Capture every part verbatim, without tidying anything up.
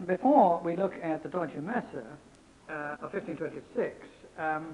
before we look at the Deutsche Messe uh, of fifteen twenty-six, um,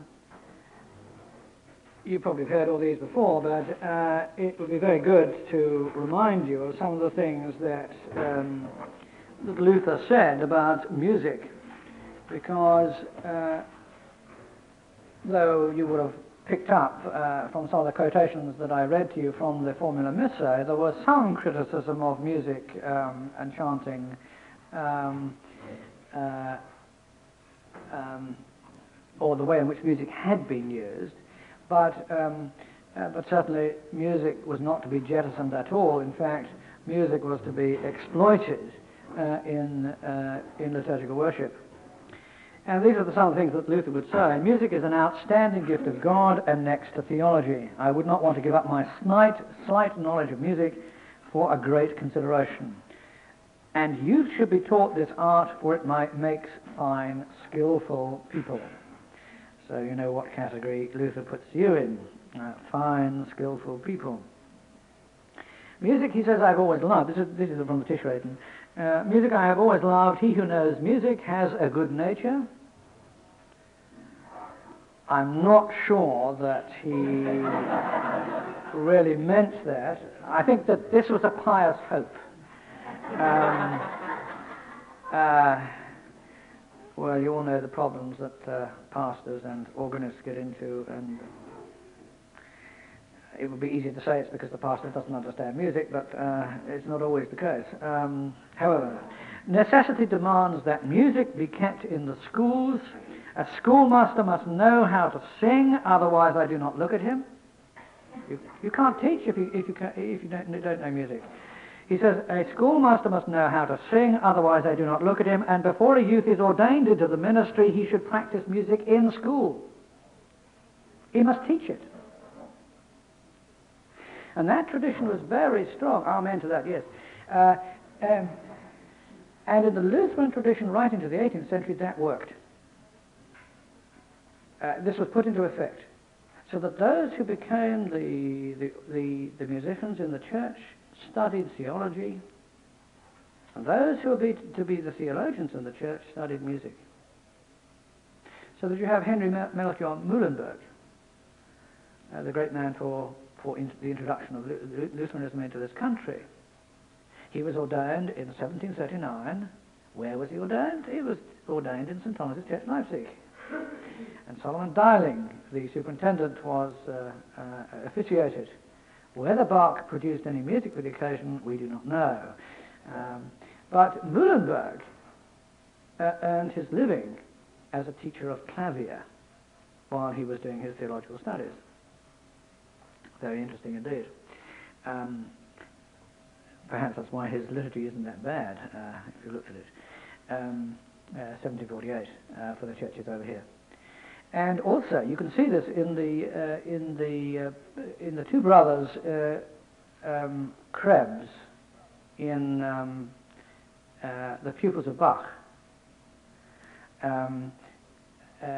you probably have heard all these before, but uh, it would be very good to remind you of some of the things that, um, that Luther said about music, because uh, though you would have picked up uh, from some of the quotations that I read to you from the Formula Missae, there was some criticism of music um, and chanting, um, uh, um, or the way in which music had been used, but, um, uh, but certainly music was not to be jettisoned at all. In fact, music was to be exploited uh, in, uh, in liturgical worship. And these are the, some of the things that Luther would say. Music is an outstanding gift of God and next to theology. I would not want to give up my slight, slight knowledge of music for a great consideration. And youth should be taught this art, for it might makes fine, skillful people. So you know what category Luther puts you in. Uh, fine, skillful people. Music, he says, I've always loved. This is, this is from the Tischreden. Uh, music I have always loved. He who knows music has a good nature. I'm not sure that he really meant that. I think that this was a pious hope. Um, uh, well, you all know the problems that uh, pastors and organists get into, and it would be easy to say it's because the pastor doesn't understand music, but uh, it's not always the case. Um, however, necessity demands that music be kept in the schools. A schoolmaster must know how to sing, otherwise I do not look at him. You, you can't teach if you, if you, can, if you don't, don't know music. He says, a schoolmaster must know how to sing, otherwise I do not look at him, and before a youth is ordained into the ministry, he should practice music in school. He must teach it. And that tradition was very strong. Amen to that, yes. Uh, um, and in the Lutheran tradition right into the eighteenth century, that worked. Uh, this was put into effect. So that those who became the, the, the, the musicians in the church studied theology, and those who were be to be the theologians in the church studied music. So that you have Henry Melchior Muhlenberg, uh, the great man for for in the introduction of Lutheranism into this country. He was ordained in seventeen thirty-nine. Where was he ordained? He was ordained in Saint Thomas's Church, Leipzig. And Solomon Deiling, the superintendent, was uh, uh, officiated. Whether Bach produced any music for the occasion, we do not know. Um, but Muhlenberg uh, earned his living as a teacher of clavier while he was doing his theological studies. Very interesting indeed. Um, perhaps that's why his liturgy isn't that bad, uh, if you looked at it. Um, uh, seventeen forty-eight uh, for the churches over here. And also, you can see this in the uh, in the uh, in the two brothers uh, um, Krebs in um, uh, the pupils of Bach. Um, uh,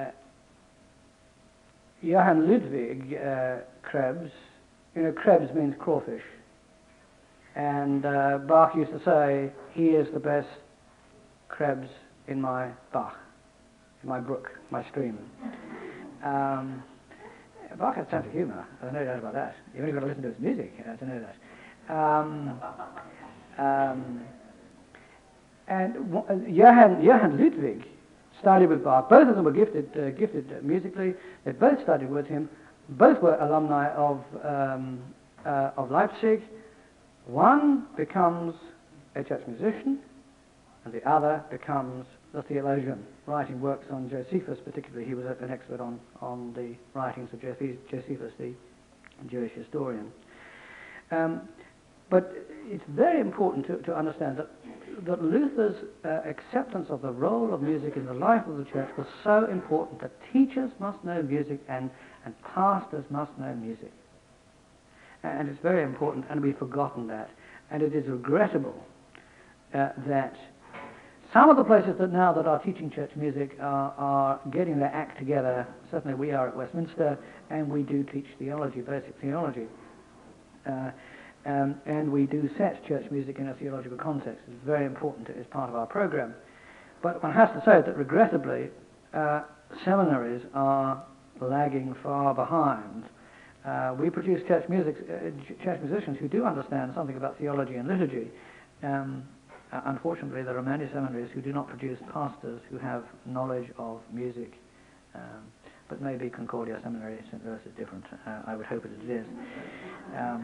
Johann Ludwig uh, Krebs, you know, Krebs means crawfish, and uh, Bach used to say, he is the best Krebs in my Bach, in my brook, my stream. Um, Bach had a sense of humour, there's no doubt about that. You've only got to listen to his music uh, to know that. Um, um, and uh, Johann, Johann Ludwig studied with Bach. Both of them were gifted, uh, gifted uh, musically. They both studied with him. Both were alumni of um, uh, of Leipzig. One becomes a church musician, and the other becomes the theologian, writing works on Josephus. Particularly, he was an expert on on the writings of Josephus, the Jewish historian. Um, but it's very important to, to understand that that Luther's uh, acceptance of the role of music in the life of the church was so important that teachers must know music and, and pastors must know music. And it's very important, and we've forgotten that. And it is regrettable uh, that some of the places that now that are teaching church music are, are getting their act together. Certainly we are at Westminster, and we do teach theology, basic theology. Uh, Um, and we do set church music in a theological context. It's very important as part of our program. But one has to say that regrettably, uh, seminaries are lagging far behind. Uh, we produce church, music, uh, church musicians who do understand something about theology and liturgy. Um, uh, unfortunately, there are many seminaries who do not produce pastors who have knowledge of music. Um, but maybe Concordia Seminary, Saint Louis, is different. Uh, I would hope it is. Um,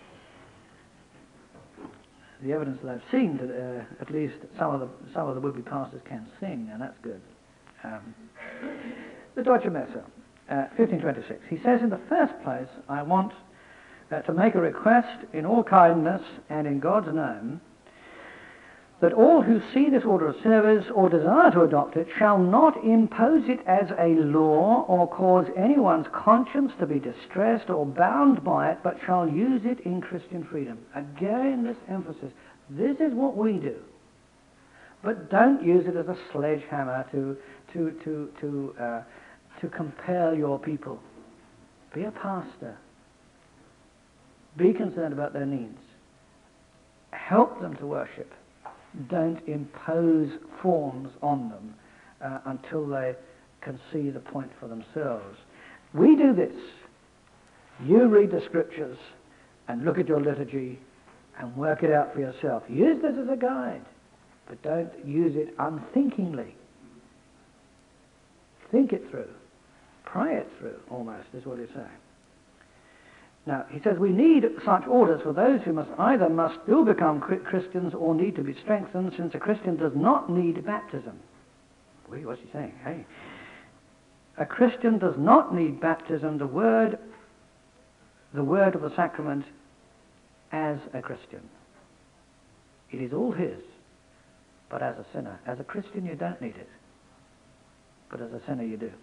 the evidence that I've seen that uh, at least some of the some of the would-be pastors can sing, and that's good. Um, the Deutsche Messe, uh, fifteen twenty-six. He says, in the first place, I want uh, to make a request in all kindness and in God's name, that all who see this order of service or desire to adopt it shall not impose it as a law or cause anyone's conscience to be distressed or bound by it, but shall use it in Christian freedom. Again, this emphasis. This is what we do. But don't use it as a sledgehammer to, to, to, to, uh, to compel your people. Be a pastor. Be concerned about their needs. Help them to worship. Don't impose forms on them uh, until they can see the point for themselves. We do this. You read the scriptures and look at your liturgy and work it out for yourself. Use this as a guide, but don't use it unthinkingly. Think it through. Pray it through, almost, is what he's saying. Now, he says we need such orders for those who must either must still become Christians or need to be strengthened, since a Christian does not need baptism. Wait, what's he saying? Hey, a Christian does not need baptism, the word, the word of the sacrament, as a Christian. It is all his, but as a sinner. As a Christian, you don't need it, but as a sinner, you do.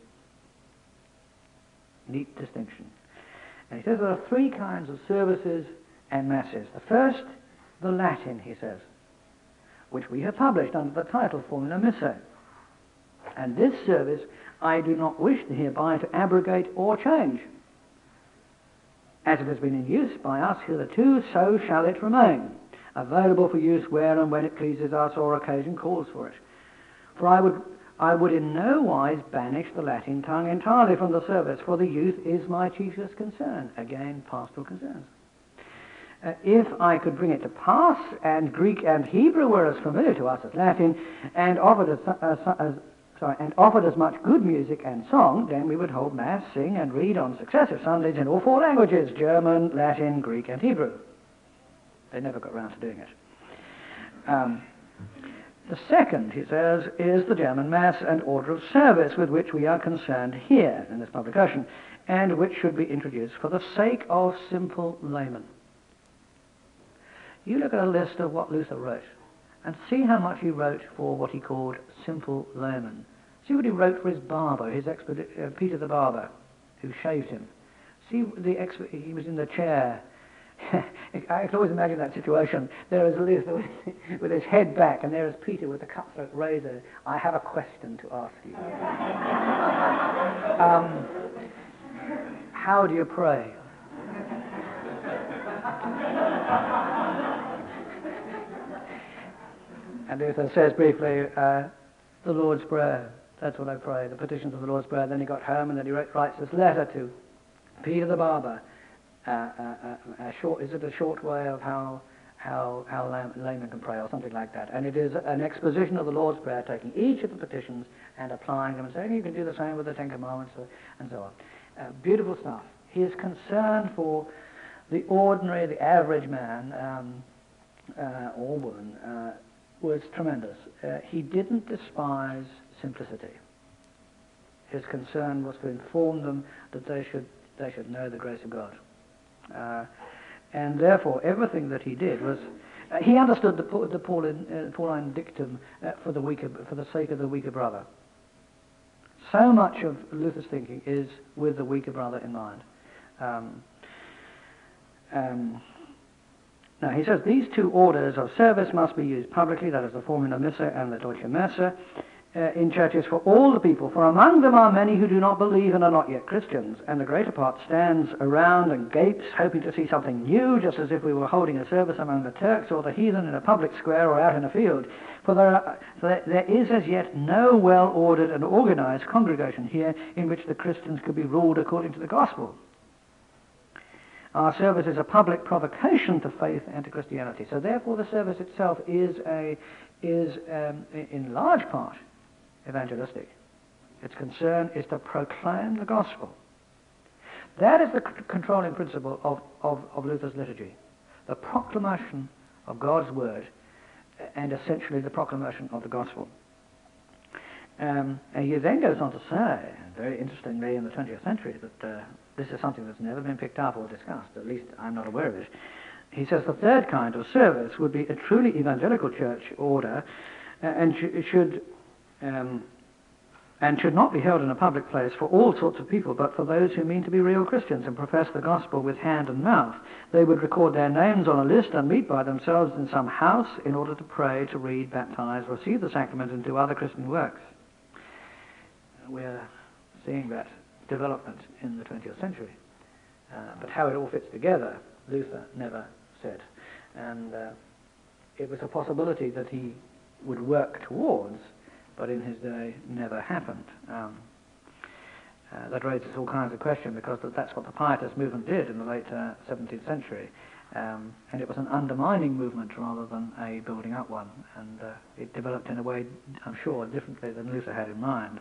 Neat distinction. And he says there are three kinds of services and masses. The first, the Latin, he says, which we have published under the title Formula Missae. And this service I do not wish hereby to abrogate or change. As it has been in use by us hitherto, so shall it remain, available for use where and when it pleases us or occasion calls for it. For I would I would in no wise banish the Latin tongue entirely from the service, for the youth is my chiefest concern. Again, pastoral concerns. Uh, if I could bring it to pass, and Greek and Hebrew were as familiar to us as Latin, and offered as, uh, as, sorry, and offered as much good music and song, then we would hold Mass, sing, and read on successive Sundays in all four languages, German, Latin, Greek, and Hebrew. They never got round to doing it. Um, The second, he says, is the German Mass and order of service with which we are concerned here in this publication, and which should be introduced for the sake of simple laymen. You look at a list of what Luther wrote, and see how much he wrote for what he called simple laymen. See what he wrote for his barber, his expedi- uh, Peter the barber, who shaved him. See the exp- he was in the chair. I can always imagine that situation. There is Luther with, with his head back, and there is Peter with the cutthroat razor. I have a question to ask you. um, how do you pray? And Luther says briefly, uh, the Lord's Prayer. That's what I pray, the petitions of the Lord's Prayer. Then he got home, and then he wrote, writes this letter to Peter the barber. Uh, uh, uh, a short, is it a short way of how how how laymen can pray, or something like that? And it is an exposition of the Lord's Prayer, taking each of the petitions and applying them, and saying you can do the same with the Ten Commandments, and so on. Uh, beautiful stuff. His concern for the ordinary, the average man um, uh, or woman uh, was tremendous. Uh, he didn't despise simplicity. His concern was to inform them that they should they should know the grace of God. Uh, and therefore, everything that he did was, uh, he understood the, the Pauline, uh, Pauline dictum uh, for the weaker, for the sake of the weaker brother. So much of Luther's thinking is with the weaker brother in mind. Um, um, now he says these two orders of service must be used publicly. That is the Formula Missae and the Deutsche Messe. uh, in churches for all the people, for among them are many who do not believe and are not yet Christians, and the greater part stands around and gapes, hoping to see something new, just as if we were holding a service among the Turks or the heathen in a public square or out in a field. For there, are, for there is as yet no well-ordered and organized congregation here in which the Christians could be ruled according to the gospel. Our service is a public provocation to faith and to Christianity. So therefore the service itself is, a, is um, in large part, evangelistic. Its concern is to proclaim the gospel. That is the c- controlling principle of, of, of Luther's liturgy. The proclamation of God's word and essentially the proclamation of the gospel. Um, and he then goes on to say, very interestingly in the twentieth century, that uh, this is something that's never been picked up or discussed, at least I'm not aware of it. He says the third kind of service would be a truly evangelical church order uh, and sh- should um, and should not be held in a public place for all sorts of people, but for those who mean to be real Christians and profess the gospel with hand and mouth. They would record their names on a list and meet by themselves in some house in order to pray, to read, baptize, receive the sacrament, and do other Christian works. We're seeing that development in the twentieth century. Uh, but how it all fits together, Luther never said. And uh, it was a possibility that he would work towards, but in his day never happened. Um, uh, that raises all kinds of questions, because that's what the Pietist movement did in the late uh, seventeenth century. Um, and it was an undermining movement rather than a building up one. And uh, it developed in a way, I'm sure, differently than Luther had in mind.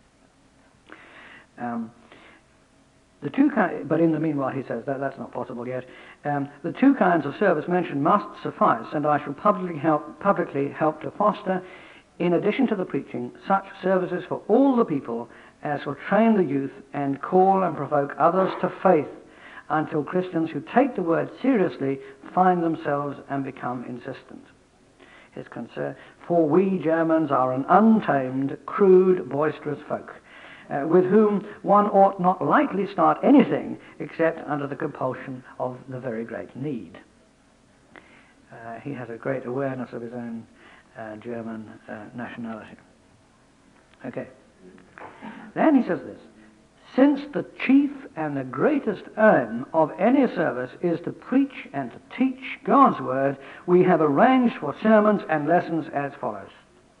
Um, the two ki- but in the meanwhile, he says that that's not possible yet. Um, the two kinds of service mentioned must suffice, and I shall publicly help, publicly help to foster, in addition to the preaching, such services for all the people as will train the youth and call and provoke others to faith, until Christians who take the word seriously find themselves and become insistent. His concern, for we Germans are an untamed, crude, boisterous folk, Uh, with whom one ought not lightly start anything except under the compulsion of the very great need. Uh, he has a great awareness of his own uh, German uh, nationality. Okay. Then he says this: since the chief and the greatest aim of any service is to preach and to teach God's word, we have arranged for sermons and lessons as follows.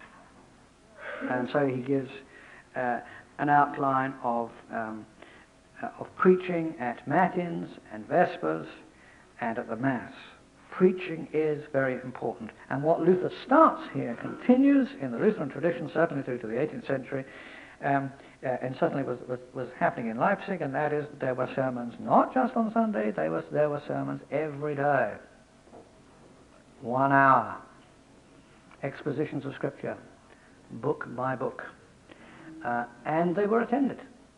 And so he gives uh, an outline of, um, uh, of preaching at Matins and Vespers and at the Mass. Preaching is very important. And what Luther starts here continues in the Lutheran tradition, certainly through to the eighteenth century, um, uh, and certainly was, was, was happening in Leipzig, and that is there were sermons not just on Sunday, they was, there were sermons every day. One hour. Expositions of Scripture, book by book. Uh, and they were attended.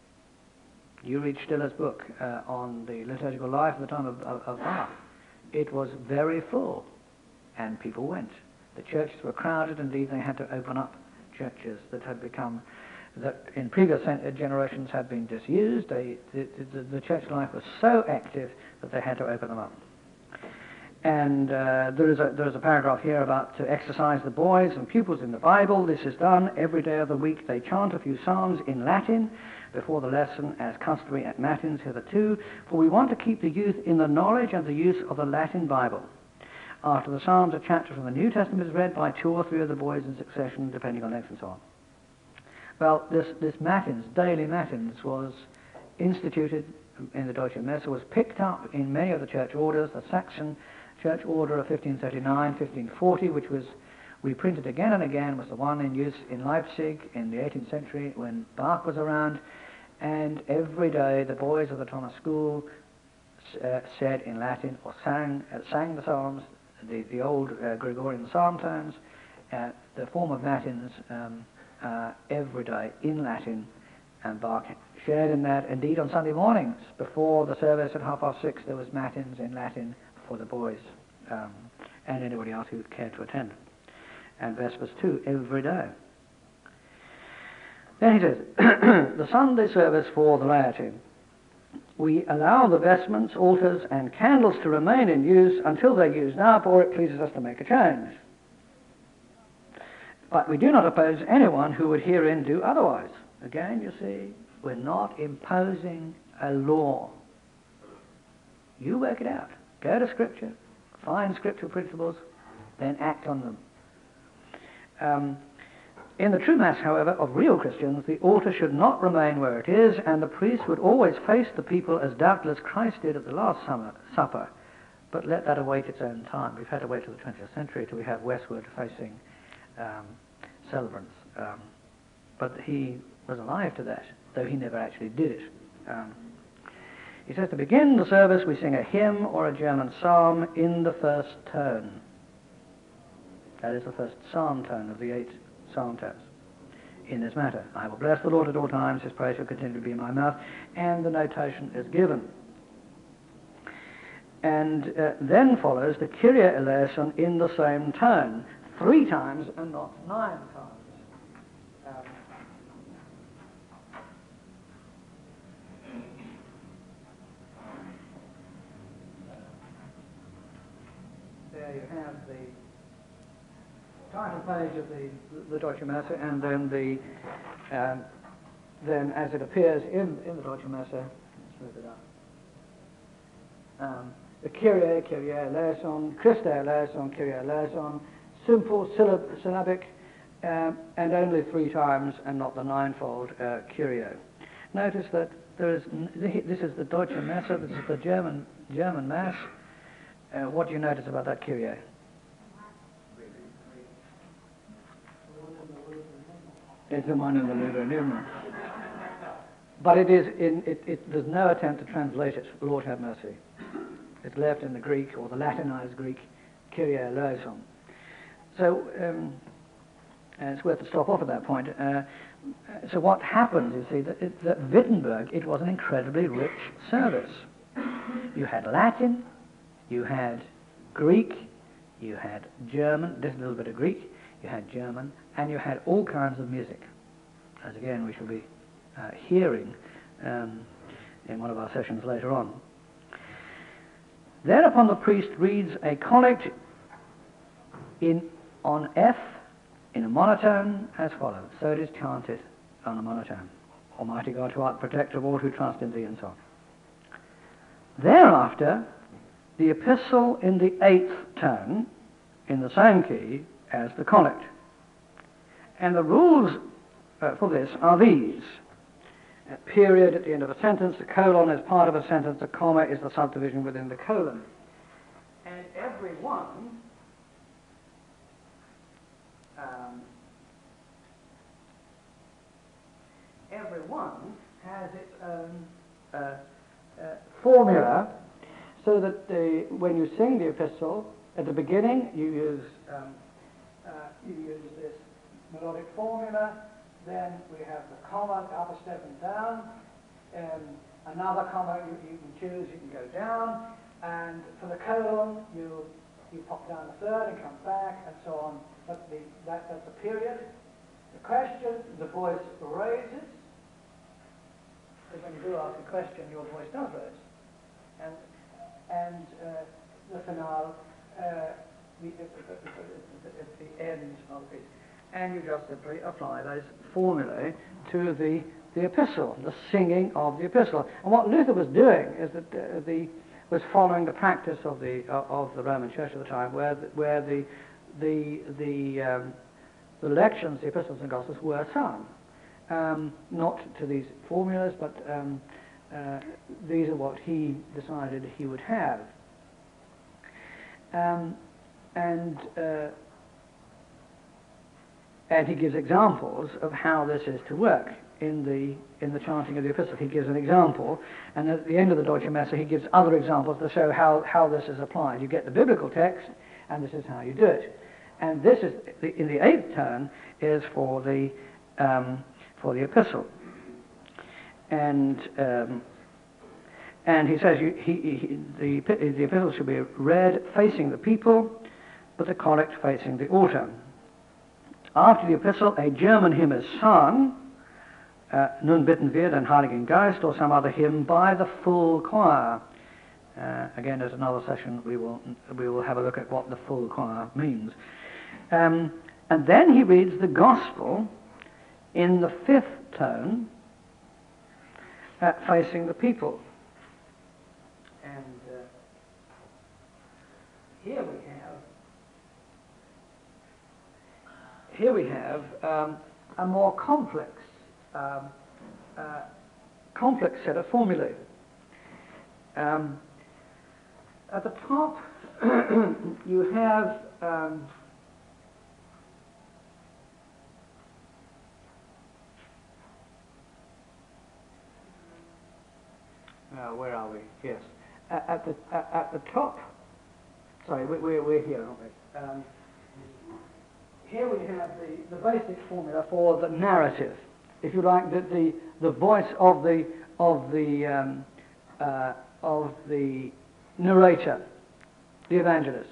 You read Stiller's book uh, on the liturgical life at the time of, of, of Bach. It was very full, and people went. The churches were crowded. Indeed, they had to open up churches that had become, that in previous generations had been disused. They, the, the, the church life was so active that they had to open them up. And uh, there is a there is a paragraph here about to exercise the boys and pupils in the Bible. This is done every day of the week. They chant a few psalms in Latin before the lesson, as customary at Matins hitherto, for we want to keep the youth in the knowledge and the use of the Latin Bible. After the psalms, a chapter from the New Testament is read by two or three of the boys in succession, depending on length and so on. Well, this, this Matins, daily Matins, was instituted in the Deutsche Messe, was picked up in many of the church orders, the Saxon Church Order of fifteen thirty-nine, fifteen forty, which was reprinted again and again, was the one in use in Leipzig in the eighteenth century when Bach was around, and every day the boys of the Thomas School uh, said in Latin or sang uh, sang the psalms, the, the old uh, Gregorian psalm tones, uh, the form of Matins um, uh, every day in Latin, and Bach shared in that. Indeed, on Sunday mornings before the service at half past six, there was Matins in Latin for the boys um, and anybody else who cared to attend. And Vespers too, every day. Then he says, the Sunday service for the laity. We allow the vestments, altars, and candles to remain in use until they're used up, or it pleases us to make a change. But we do not oppose anyone who would herein do otherwise. Again, you see, we're not imposing a law. You work it out. Go to Scripture, find scriptural principles, then act on them. Um, in the true Mass, however, of real Christians, the altar should not remain where it is, and the priest would always face the people as doubtless Christ did at the Last summer, Supper. But let that await its own time. We've had to wait till the twentieth century till we have westward facing um, celebrants. Um, but he was alive to that, though he never actually did it. Um, he says, to begin the service we sing a hymn or a German psalm in the first tone. That is the first psalm tone of the eight psalm tones in this matter. I will bless the Lord at all times, his praise shall continue to be in my mouth, and the notation is given. And uh, then follows the Kyrie eleison in the same tone, three times and not nine times. Um, there you have the title page of the, the Deutsche Messe, and then the um, then as it appears in, in the Deutsche Messe, let's move it up. Um, the Kyrie, Kyrie eleison, Christe eleison, Kyrie eleison, simple syllab syllabic, um, and only three times, and not the ninefold uh, Kyrie. Notice that there is this is the Deutsche Messe, this is the German German Mass. Uh, what do you notice about that Kyrie? It's the one in the Lutheran hymn. But it is in it, it. There's no attempt to translate it. Lord have mercy. It's left in the Greek, or the Latinized Greek, Kyrie eleison. So um, it's worth to stop off at that point. Uh, so what happens, you see, that, it, that Wittenberg, it was an incredibly rich service. You had Latin, you had Greek, you had German, just a little bit of Greek, you had German, and you had all kinds of music, as again we shall be uh, hearing um, in one of our sessions later on. Thereupon the priest reads a collect in on F in a monotone as follows. So it is chanted on a monotone. Almighty God, who art the protector of all who trust in thee, and so on. Thereafter, the epistle in the eighth tone, in the same key as the collect. And the rules uh, for this are these. A period at the end of a sentence, a colon is part of a sentence, a comma is the subdivision within the colon. And every one um, every one has its own uh, uh, formula, so that the, when you sing the epistle, at the beginning you use um, uh, you use this melodic formula. Then we have the comma, the upper step and down, and another comma you, you can choose, you can go down, and for the colon you you pop down a third and come back, and so on. But the, that, that's a period. The question, the voice raises, because when you do ask a question, your voice does raise. And, and uh, the finale, uh, the, at the end of the piece. And you just simply apply those formulae to the, the epistle, the singing of the epistle. And what Luther was doing is that uh, the was following the practice of the uh, of the Roman Church at the time, where the, where the the the, um, the lections, the epistles and gospels were sung, um, not to these formulas, but um, uh, these are what he decided he would have. Um, and uh, And he gives examples of how this is to work in the in the chanting of the epistle. He gives an example, and at the end of the Deutsche Messe he gives other examples to show how, how this is applied. You get the biblical text, and this is how you do it. And this is, the, in the eighth tone, is for the um, for the epistle. And um, and he says you, he, he, the, the epistle should be read facing the people, but the collect facing the altar. After the epistle, a German hymn is sung, uh, Nun bitten wir den Heiligen Geist, or some other hymn by the full choir. Uh, again, there's another session we will we will have a look at what the full choir means. Um, And then he reads the Gospel in the fifth tone, uh, facing the people. And uh, here we have, here we have um, a more complex, um, uh, complex set of formulae. Um, at the top, you have um, Uh, where are we? Yes. At, at the at, at the top. Sorry, we, we're we're here, aren't we? Um, here we have the, the basic formula for the narrative, if you like, the the, the voice of the of the um, uh, of the narrator, the evangelist.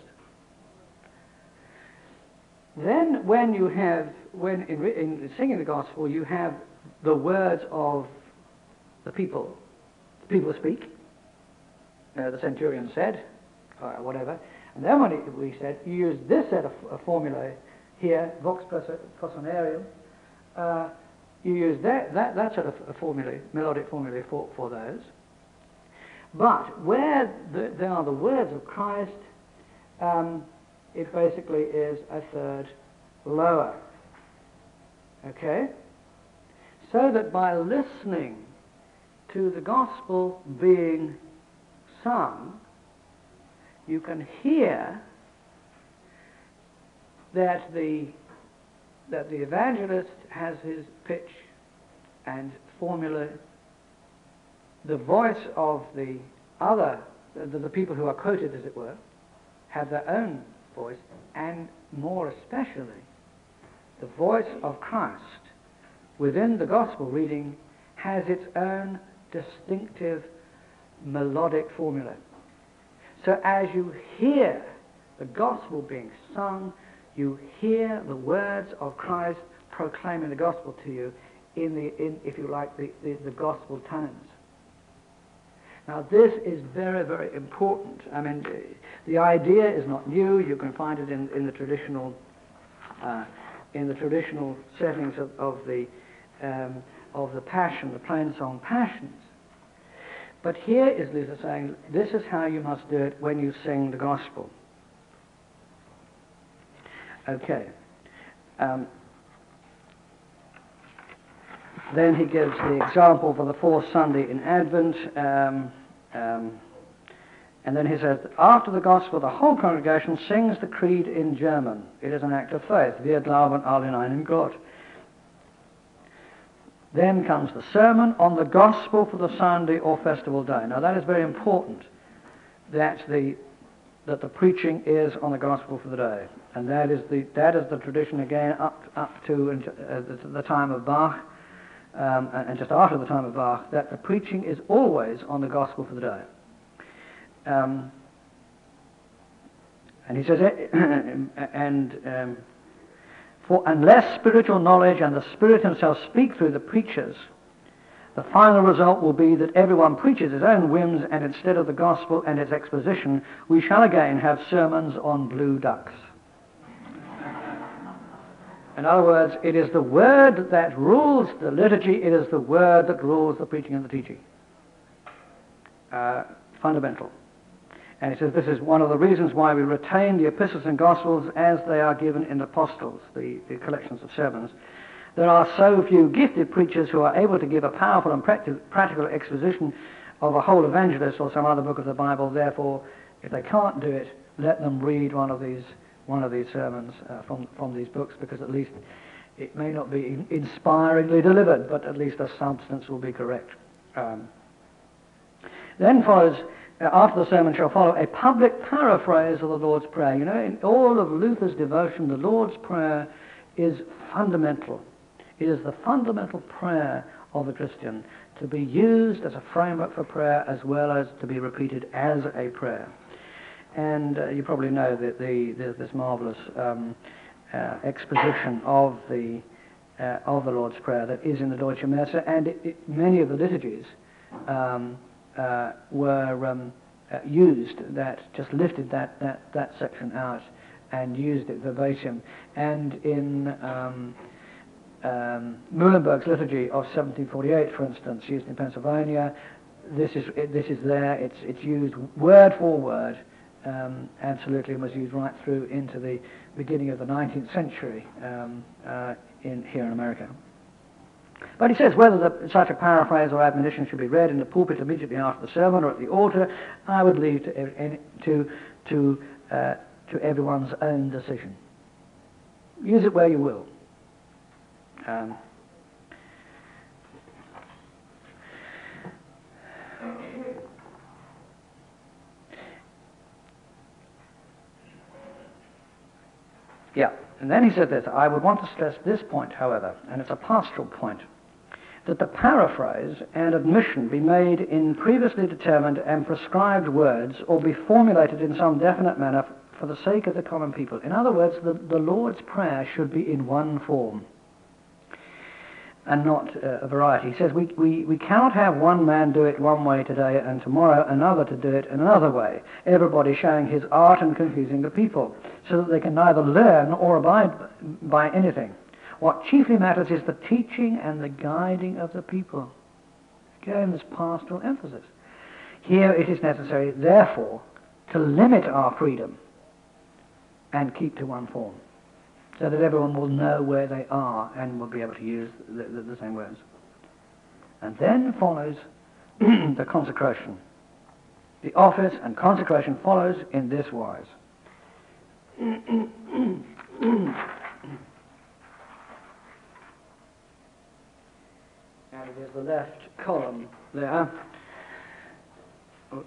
Then, when you have when in, in singing the gospel, you have the words of the people. People speak, uh, the centurion said, or whatever, and then when it, we said, you use this set of uh, formulae here, vox personarium, uh, you use that, that, that sort of formulae, melodic formulae for, for those. But where the, there are the words of Christ, um, it basically is a third lower. Okay? So that by listening to the gospel being sung, you can hear that the that the evangelist has his pitch and formula. The voice of the other, the, the people who are quoted, as it were, have their own voice, and more especially, the voice of Christ within the gospel reading has its own distinctive melodic formula. So as you hear the gospel being sung, you hear the words of Christ proclaiming the gospel to you in the, in, if you like, the, the, the gospel tones. Now this is very, very important. I mean, the idea is not new. You can find it in, in the traditional, uh, in the traditional settings of, of the um, of the Passion, the plain song Passions. But here is Luther saying, this is how you must do it when you sing the gospel. Okay. Um, then he gives the example for the fourth Sunday in Advent, um, um, and then he says, after the gospel, the whole congregation sings the creed in German. It is an act of faith. Wir glauben alle in einen Gott. Then comes the sermon on the gospel for the Sunday or festival day. Now that is very important, that the that the preaching is on the gospel for the day, and that is the that is the tradition again up up to uh, the, the time of Bach, um, and just after the time of Bach, that the preaching is always on the gospel for the day. Um, and he says, and. Um, For unless spiritual knowledge and the Spirit himself speak through the preachers, the final result will be that everyone preaches his own whims, and instead of the gospel and its exposition, we shall again have sermons on blue ducks. In other words, it is the word that rules the liturgy, it is the word that rules the preaching and the teaching. Uh, fundamental. And he says this is one of the reasons why we retain the epistles and gospels as they are given in apostles, the, the collections of sermons. There are so few gifted preachers who are able to give a powerful and practi- practical exposition of a whole evangelist or some other book of the Bible. Therefore, if they can't do it, let them read one of these one of these sermons uh, from from these books, because at least it may not be in- inspiringly delivered, but at least the substance will be correct. Um, then follows. Uh, after the sermon shall follow a public paraphrase of the Lord's Prayer. You know, in all of Luther's devotion, the Lord's Prayer is fundamental. It is the fundamental prayer of the Christian, to be used as a framework for prayer as well as to be repeated as a prayer. And uh, you probably know that the, there's this marvelous um, uh, exposition of the uh, of the Lord's Prayer that is in the Deutsche Messe, and it, it, many of the liturgies um, Uh, were um, uh, used that just lifted that, that, that section out and used it verbatim. And in um, um, Muhlenberg's liturgy of seventeen forty-eight, for instance, used in Pennsylvania, this is it, this is there. It's it's used word for word, um, absolutely, and was used right through into the beginning of the nineteenth century um, uh, in here in America. But he says whether the, such a paraphrase or admonition should be read in the pulpit immediately after the sermon or at the altar, I would leave to to to uh, to everyone's own decision. Use it where you will. Um, yeah, and then he said this, I would want to stress this point, however, and it's a pastoral point, that the paraphrase and admission be made in previously determined and prescribed words or be formulated in some definite manner for the sake of the common people. In other words, the, the Lord's Prayer should be in one form and not uh, a variety. He says we, we, we cannot have one man do it one way today and tomorrow another to do it in another way, everybody showing his art and confusing the people, so that they can neither learn or abide by anything. What chiefly matters is the teaching and the guiding of the people. Again, this pastoral emphasis. Here it is necessary, therefore, to limit our freedom and keep to one form, so that everyone will know where they are and will be able to use the, the, the same words. And then follows the consecration. The office and consecration follows in this wise. And it is the left column there. Oops.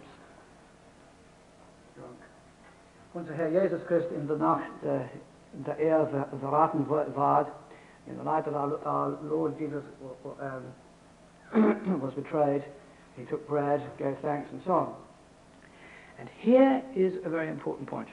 Unser Herr Jesus Christ in der Nacht, uh, der er verraten war, in the night that our, our Lord Jesus um, was betrayed, he took bread, gave thanks, and so on. And here is a very important point.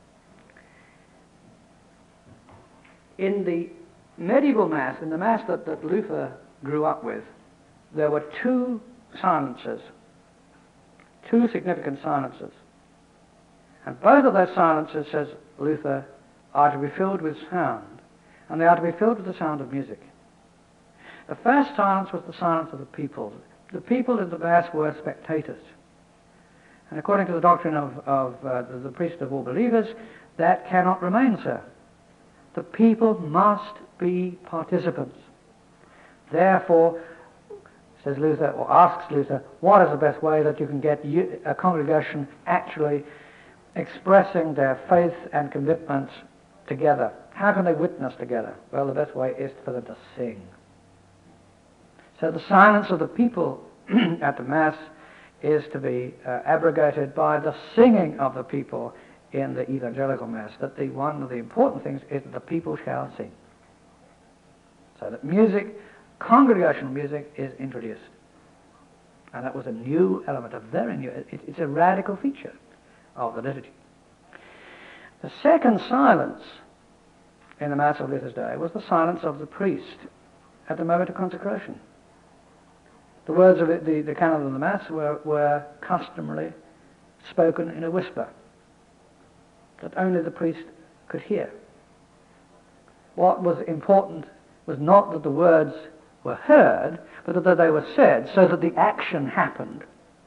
In the medieval Mass, in the Mass that, that Luther grew up with, there were two silences, two significant silences. And both of those silences, says Luther, are to be filled with sound, and they are to be filled with the sound of music. The first silence was the silence of the people. The people in the Mass were spectators. And according to the doctrine of, of uh, the, the priesthood of all believers, that cannot remain so. The people must be participants. Therefore, says Luther, or asks Luther, what is the best way that you can get you, a congregation actually expressing their faith and commitments together? How can they witness together? Well, the best way is for them to sing. So the silence of the people at the Mass is to be uh, abrogated by the singing of the people in the evangelical Mass. That the one of the important things is that the people shall sing. So that music, congregational music, is introduced. And that was a new element, a very new, it, it's a radical feature of the liturgy. The second silence in the Mass of Luther's day was the silence of the priest at the moment of consecration. The words of it, the, the canon of the Mass were, were customarily spoken in a whisper that only the priest could hear. What was important was not that the words were heard, but that they were said, so that the action happened.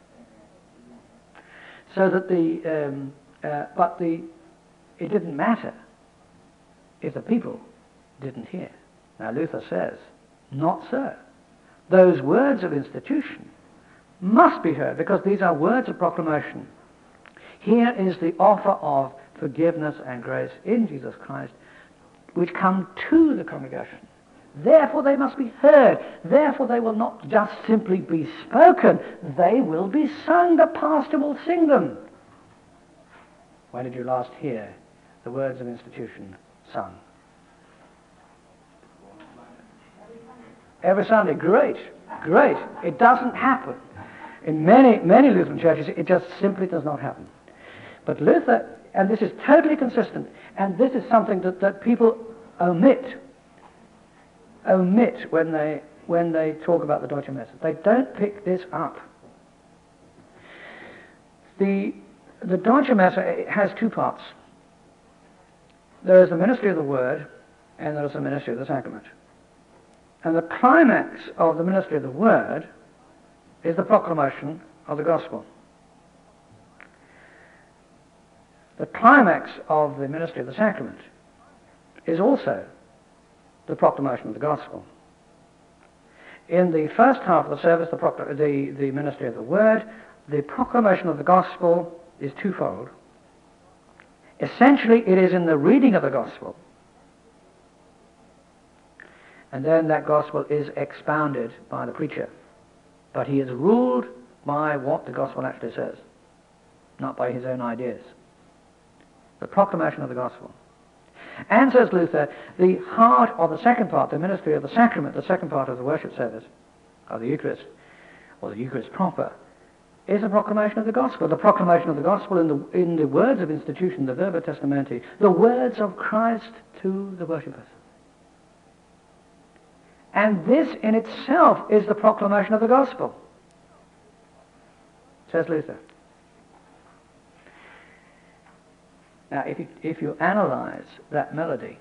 So that the, um, uh, but the, it didn't matter if the people didn't hear. Now Luther says, not so. Those words of institution must be heard, because these are words of proclamation. Here is the offer of forgiveness and grace in Jesus Christ, which come to the congregation. Therefore they must be heard. Therefore they will not just simply be spoken, they will be sung. The pastor will sing them. When did you last hear the words of institution sung? Every Sunday. Great, great. It doesn't happen. In many, many Lutheran churches, it just simply does not happen. But Luther, and this is totally consistent, and this is something that, that people omit, omit when they, when they talk about the Deutsche Messe. They don't pick this up. The, the Deutsche Messe has two parts. there is the ministry of the Word, and there is the ministry of the sacrament. And the climax of the ministry of the Word is the proclamation of the gospel. The climax of the ministry of the sacrament is also the proclamation of the gospel. In the first half of the service, the, procl- the, the ministry of the Word, the proclamation of the gospel is twofold. Essentially, it is in the reading of the gospel, and then that gospel is expounded by the preacher. But he is ruled by what the gospel actually says, not by his own ideas. The proclamation of the gospel. And, says Luther, the heart of the second part, the ministry of the sacrament, the second part of the worship service, of the Eucharist, or the Eucharist proper, is a proclamation of the gospel. The proclamation of the gospel in the, in the words of institution, the verba testamenti, the words of Christ to the worshippers. And this in itself is the proclamation of the gospel, says Luther. Now, if you, if you analyze that melody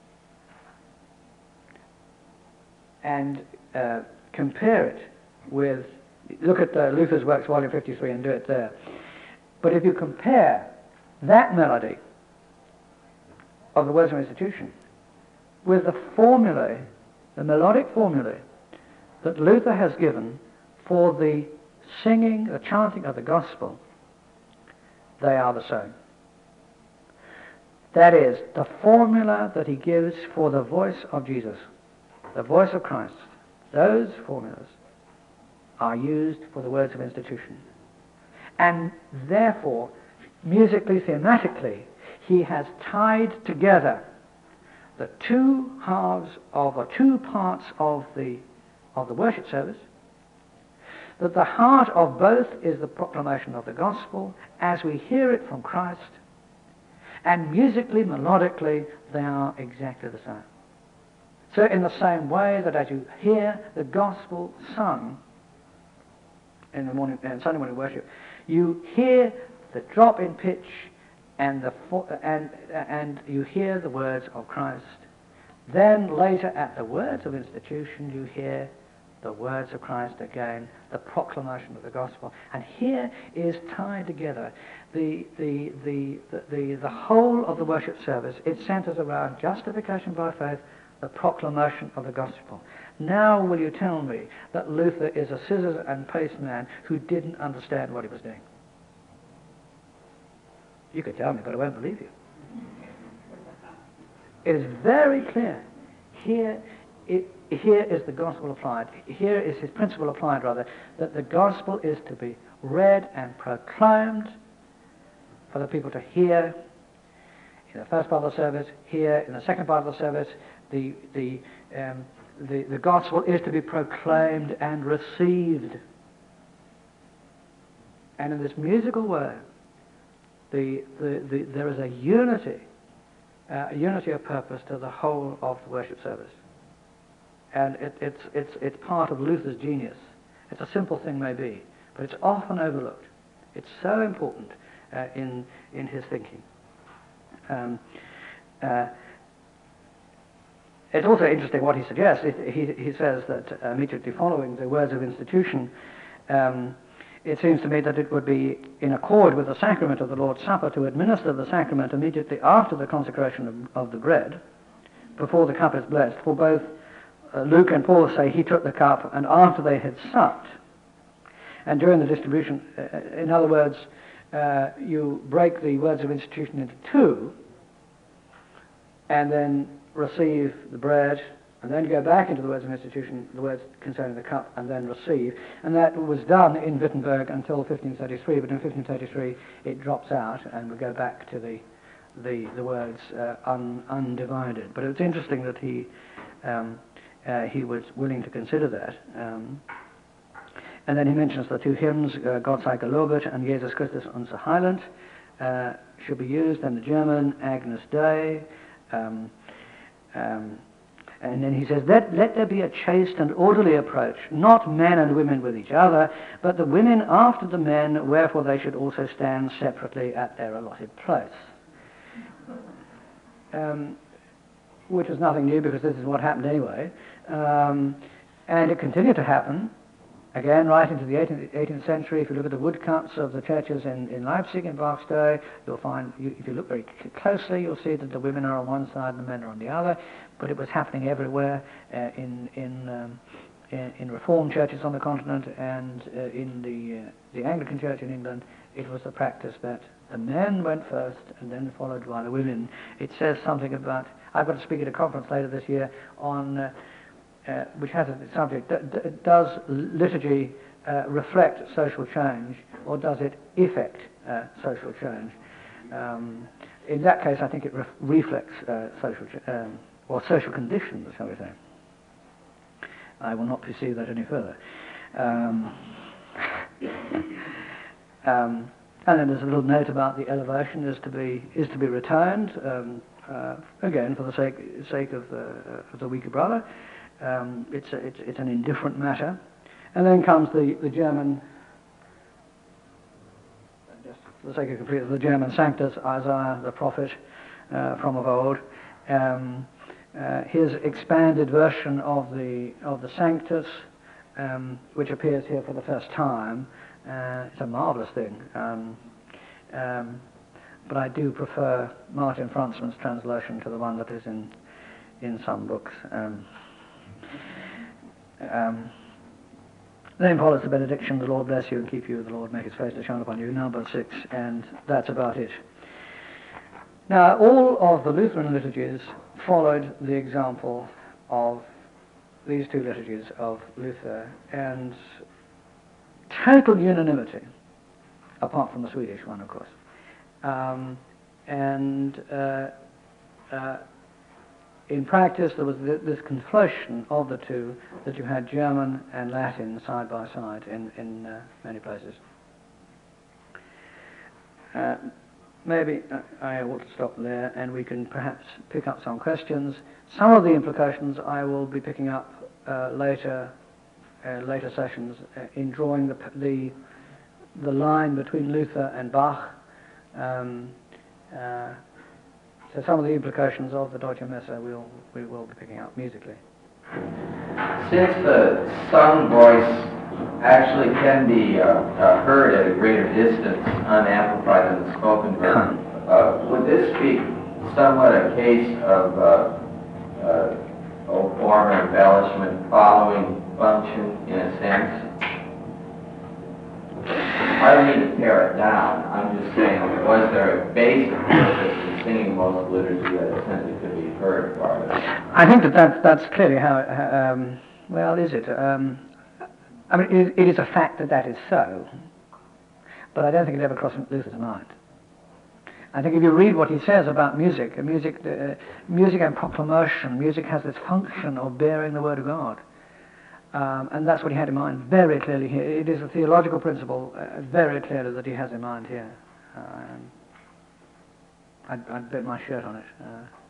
and uh, compare it with, look at uh, Luther's Works, volume fifty-three, and do it there. But if you compare that melody of the words of institution with the formulae, the melodic formulae that Luther has given for the singing, the chanting of the gospel, they are the same. That is, the formula that he gives for the voice of Jesus, the voice of Christ, those formulas are used for the words of institution. And therefore, musically, thematically, he has tied together the two halves of, or two parts of the, of the worship service, that the heart of both is the proclamation of the gospel as we hear it from Christ, and musically, melodically, they are exactly the same. So in the same way that as you hear the gospel sung in the morning, in Sunday morning worship, you hear the drop in pitch and the and and you hear the words of Christ. Then later at the words of institution, you hear the words of Christ again, the proclamation of the gospel. And here is tied together the the the the the, the whole of the worship service. It centers around justification by faith, the proclamation of the gospel. Now will you tell me that Luther is a scissors and paste man who didn't understand what he was doing? You could tell me, but I won't believe you. It is very clear. Here, it, here is the gospel applied. Here is his principle applied, rather, that the gospel is to be read and proclaimed for the people to hear in the first part of the service, here in the second part of the service. The, the, um, the, the gospel is to be proclaimed and received. And in this musical way, the, the, the, there is a unity, uh, a unity of purpose to the whole of the worship service. And it, it's, it's, it's part of Luther's genius. It's a simple thing maybe, but it's often overlooked. It's so important uh, in, in his thinking. Um, uh, It's also interesting what he suggests. He, he says that uh, immediately following the words of institution, um, it seems to me that it would be in accord with the sacrament of the Lord's Supper to administer the sacrament immediately after the consecration of, of the bread, before the cup is blessed. For both uh, Luke and Paul say he took the cup and after they had supped. And during the distribution, uh, in other words, uh, you break the words of institution into two, and then receive the bread, and then go back into the words of institution, the words concerning the cup, and then receive. And that was done in Wittenberg until fifteen thirty-three, but in fifteen thirty-three it drops out, and we go back to the the, the words uh, un, undivided. But it's interesting that he um, uh, he was willing to consider that. Um, and then he mentions the two hymns, uh, Gott sei gelobet and Jesus Christus unser Heiland, uh, should be used, and the German Agnus Dei. Um, Um, and then he says, let, let there be a chaste and orderly approach, not men and women with each other, but the women after the men, wherefore they should also stand separately at their allotted place. um, which was nothing new because this is what happened anyway. Um, and it continued to happen, again, right into the eighteenth century. If you look at the woodcuts of the churches in, in Leipzig in Bach's day, you'll find, you, if you look very closely, you'll see that the women are on one side and the men are on the other. But it was happening everywhere uh, in in, um, in in Reformed churches on the continent, and uh, in the uh, the Anglican Church in England. It was the practice that the men went first and then followed by the women. It says something about. I've got to speak at a conference later this year on. Uh, Uh, which has a subject, d- d- does liturgy uh, reflect social change, or does it effect uh, social change? Um, in that case, I think it ref- reflects uh, social, ch- um, or social conditions, shall we say. I will not pursue that any further. Um, um, and then there's a little note about the elevation is to be is to be returned, um, uh, again for the sake sake of the uh, of the weaker brother. Um, it's, a, it's it's an indifferent matter, and then comes the the German, just for the sake of completeness, the German Sanctus, Isaiah the prophet uh, from of old. Um, uh, his expanded version of the of the Sanctus, um, which appears here for the first time, uh, it's a marvelous thing. Um, um, but I do prefer Martin Franzmann's translation to the one that is in in some books. Um, Um, then follows the benediction, the Lord bless you and keep you, the Lord make his face to shine upon you, number six, and that's about it. Now, all of the Lutheran liturgies followed the example of these two liturgies of Luther, and total unanimity, apart from the Swedish one, of course. Um, and uh, uh, in practice, there was th- this conflation of the two, that you had German and Latin side by side in, in uh, many places. Uh, maybe uh, I ought to stop there, and we can perhaps pick up some questions. Some of the implications I will be picking up uh, later, uh, later sessions, uh, in drawing the, the the line between Luther and Bach. Um, uh, So some of the implications of the Deutsche Messe we'll, we will be picking up musically. Since the sung voice actually can be uh, uh, heard at a greater distance, unamplified than the spoken version, uh, would this be somewhat a case of uh, uh, old form or embellishment following function in a sense? I don't mean to tear it down. I'm just saying, was there a basic purpose in singing most liturgy that it simply could be heard farther? I think that that's, that's clearly how, um, well, is it? Um, I mean, it, it is a fact that that is so, but I don't think it ever crossed Luther's mind. I think if you read what he says about music, music, uh, music and proclamation, music has this function of bearing the word of God. Um, and that's what he had in mind very clearly here. It is a theological principle uh, very clearly that he has in mind here. Um, I'd, I'd bet my shirt on it. Uh,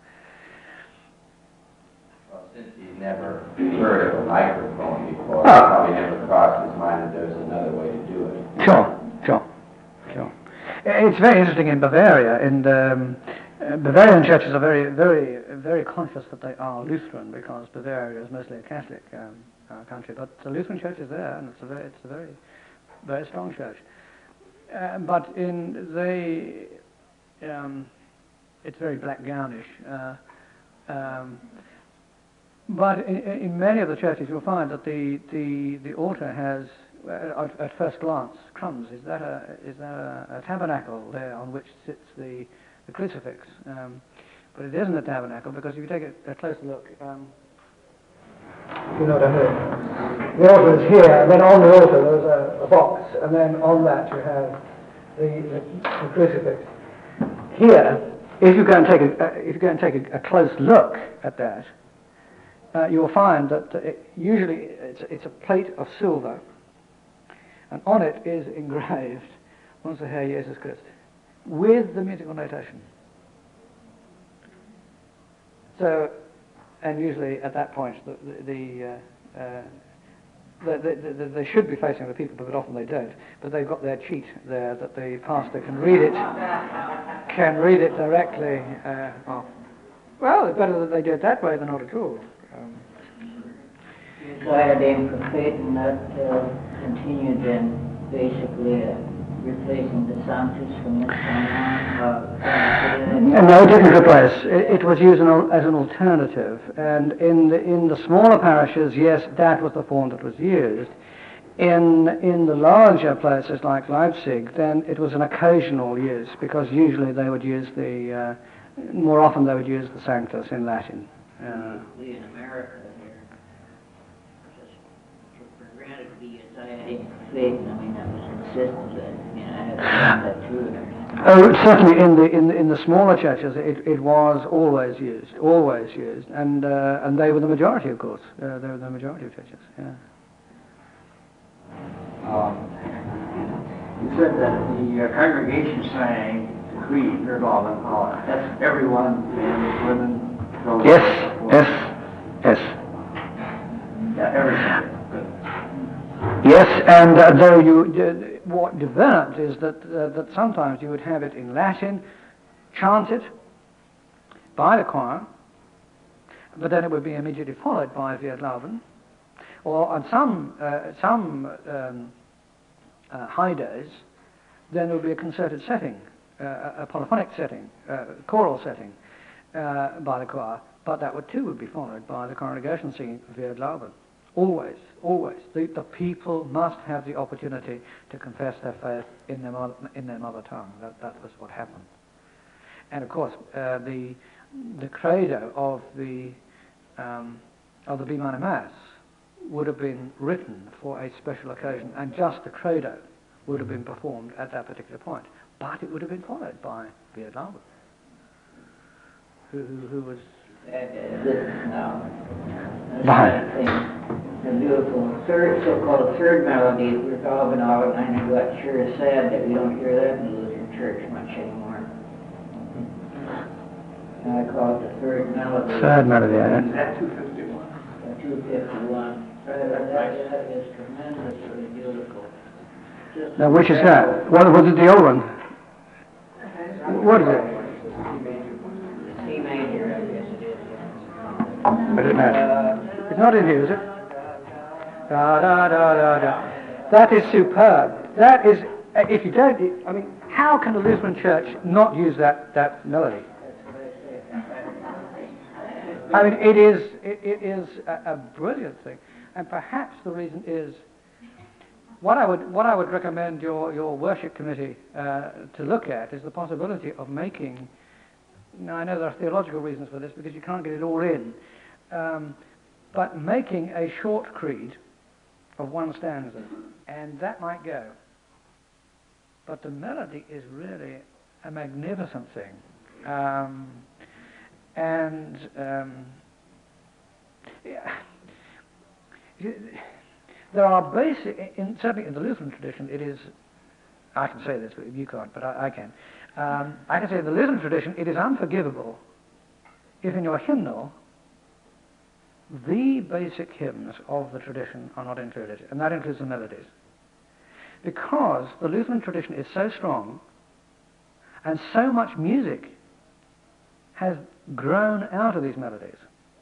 well, since he's never heard of a microphone before, it probably never crossed his mind that there's another way to do it. Sure, sure, sure. It's very interesting in Bavaria, and um, uh, Bavarian churches are very, very, very conscious that they are Lutheran, because Bavaria is mostly a Catholic um, uh, country. But the Lutheran church is there, and it's a very, it's a very, very strong church. Uh, but in they, um, it's very black-gownish. Uh, um, but in, in many of the churches, you'll find that the the, the altar has, uh, at, at first glance, crumbs. Is that a is that a, a tabernacle there on which sits the the crucifix? Um, but it isn't a tabernacle, because if you take a, a closer look, um, you know what I mean. The altar is here, and then on the altar there's a, a box, and then on that you have the, the, the crucifix. Here, if you go and take a uh, if you go and take a, a close look at that, uh, you will find that uh, it, usually it's, it's a plate of silver, and on it is engraved "Unser Herr Jesus Christ" with the musical notation. So, and usually at that point, the the, the, uh, uh, the, the, the they should be facing the people, but often they don't. But they've got their cheat there that the pastor can read it, can read it directly. Uh, well, Well, it's better that they do it that way than not at all. Um, Iodine for faith and that uh, continued then basically uh, replacing the Sanctus from this time on? Uh, no, it didn't replace. It, it was used an, as an alternative. And in the, in the smaller parishes, yes, that was the form that was used. In, in the larger places like Leipzig, then it was an occasional use, because usually they would use the, uh, more often they would use the Sanctus in Latin. Uh, in America here, just for granted to be a iodine for faith, I mean, that was insisted that, you know, I had to learn that too. Oh, certainly in the in the, in the smaller churches, it, it was always used, always used, and uh, and they were the majority, of course. Uh, they were the majority of churches. Yeah. Um, you said that the uh, congregation sang the creed, Third Law of Power. That's everyone, men, women, children. Yes, yes, yes. Yeah, everything. Yes, and uh, though you, uh, what developed is that uh, that sometimes you would have it in Latin, chanted by the choir, but then it would be immediately followed by Wir Glauben, or on some uh, some um, uh, high days, then there would be a concerted setting, uh, a polyphonic setting, uh, choral setting uh, by the choir, but that would too would be followed by the congregation singing Wir Glauben. Always, always. The, the people must have the opportunity to confess their faith in their mother, in their mother tongue. That, that was what happened. And of course, uh, the the credo of the um, of the B minor Mass would have been written for a special occasion, and just the credo would have been performed at that particular point. But it would have been followed by Wir Glauben, who, who, who was. And uh, this now. Behind. The beautiful third, so-called third melody, we're Glauben all, and I know that sure is sad that we don't hear that in the Lutheran Church much anymore. And I call it the third melody. Third melody, yeah. Is that two fifty-one? two fifty-one. That, that is tremendously beautiful. Just Now, which is that? What was it, the old one? What is it? C major, I guess it is. What does it matter? It's not in here, is it? Da da da da da. That is superb. That is, if you don't, I mean, how can the Lutheran Church not use that, that melody? I mean, it is, it, it is a, a brilliant thing. And perhaps the reason is, what I would, what I would recommend your, your worship committee uh, to look at is the possibility of making, now I know there are theological reasons for this because you can't get it all in, um, but making a short creed of one stanza, and that might go. But the melody is really a magnificent thing. Um, and um, yeah, there are basic, in, certainly in the Lutheran tradition, it is, I can say this, but you can't, but I, I can. Um, I can say in the Lutheran tradition, it is unforgivable if in your hymnal the basic hymns of the tradition are not included, and that includes the melodies. Because the Lutheran tradition is so strong, and so much music has grown out of these melodies,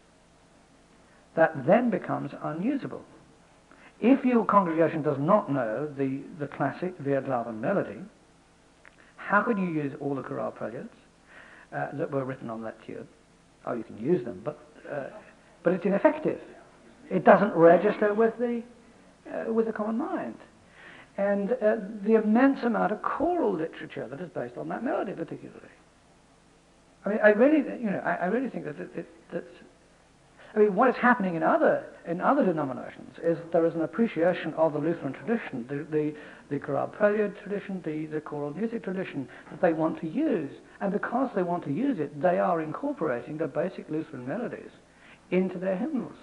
that then becomes unusable. If your congregation does not know the, the classic Wir Glauben melody, how can you use all the chorale preludes uh, that were written on that tune? Oh, you can use them, but uh, but it's ineffective. It doesn't register with the uh, with the common mind, and uh, the immense amount of choral literature that is based on that melody, particularly. I mean, I really, you know, I, I really think that it, it, that's. I mean, what is happening in other in other denominations is there is an appreciation of the Lutheran tradition, the the, the chorale prelude tradition, the, the choral music tradition that they want to use, and because they want to use it, they are incorporating the basic Lutheran melodies into their hymnals,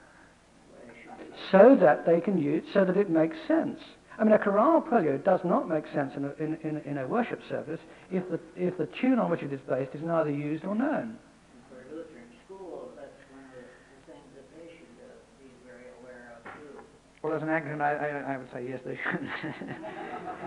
so that they can use, so that it makes sense. I mean, a chorale prelude does not make sense in a, in, in, in a worship service if the if the tune on which it is based is neither used or known. For Lutheran schools, that's one of the, the things that they should uh, be very aware of too. Well, as an Anglican, I, I, I would say yes, they should.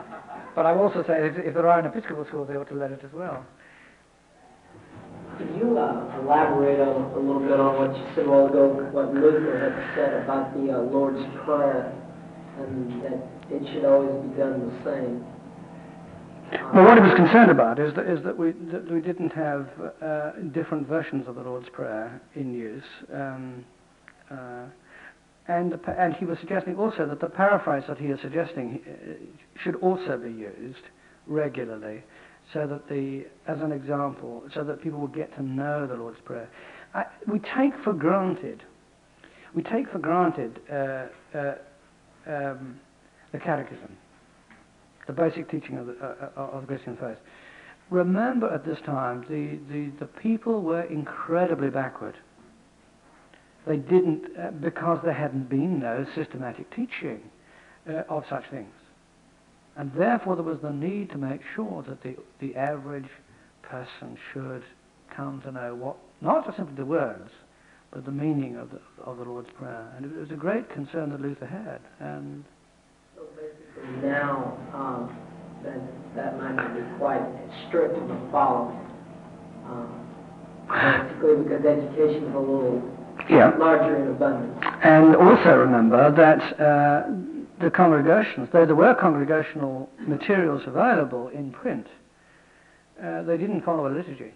But I would also say if, if there are an Episcopal school, they ought to let it as well. Can you uh, elaborate on, a little bit on what you said a while ago, what Luther had said about the uh, Lord's Prayer, and that it should always be done the same. Well, what he was concerned about is that, is that, we, that we didn't have uh, different versions of the Lord's Prayer in use. Um, uh, and, the, and he was suggesting also that the paraphrase that he is suggesting uh, should also be used regularly, so that the, as an example, so that people would get to know the Lord's Prayer. I, we take for granted, we take for granted uh, uh, um, the Catechism, the basic teaching of the, uh, of the Christian faith. Remember, at this time, the, the, the people were incredibly backward. They didn't, uh, because there hadn't been no systematic teaching uh, of such things. And therefore there was the need to make sure that the, the average person should come to know what, not just simply the words, but the meaning of the, of the Lord's Prayer. And it was a great concern that Luther had. And so basically now, um, that, that might not be quite as strict of a following. Um, basically because education is a little yeah. larger in abundance. And also remember that uh, the congregations, though there were congregational materials available in print, uh, they didn't follow a liturgy.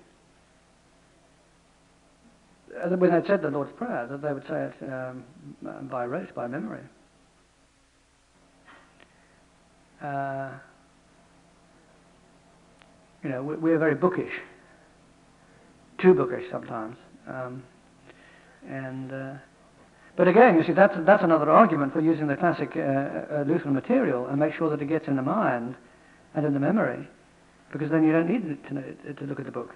Uh, when they said the Lord's Prayer, that they would say it um, by rote, by memory. Uh, you know, we, we're very bookish, too bookish sometimes. Um, and uh, but again, you see, that's that's another argument for using the classic uh, uh, Lutheran material and make sure that it gets in the mind and in the memory, because then you don't need to, know, to look at the book.